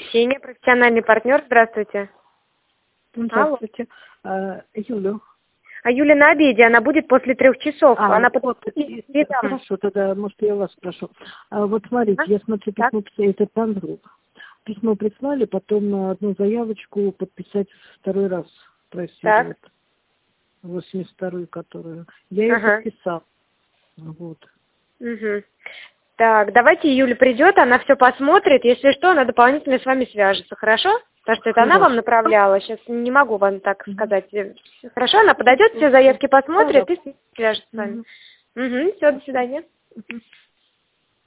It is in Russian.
Ксения, профессиональный партнер. Здравствуйте. Здравствуйте. Юля. А Юля на обеде, она будет после 3 часов. Она Вот, хорошо, тогда, может, я вас спрошу. Вот смотрите, я смотрю, письмо, это Пандру. Письмо прислали, потом на одну заявочку подписать второй раз. Просили, вот, 82-ю, которую. Я ее подписала. Вот. Угу. Так, давайте Юля придет, она все посмотрит. Если что, она дополнительно с вами свяжется, хорошо? Потому что это она вам направляла. Сейчас не могу вам так сказать. Хорошо, она подойдет, все заявки посмотрит и свяжется с вами. Угу, все, до свидания.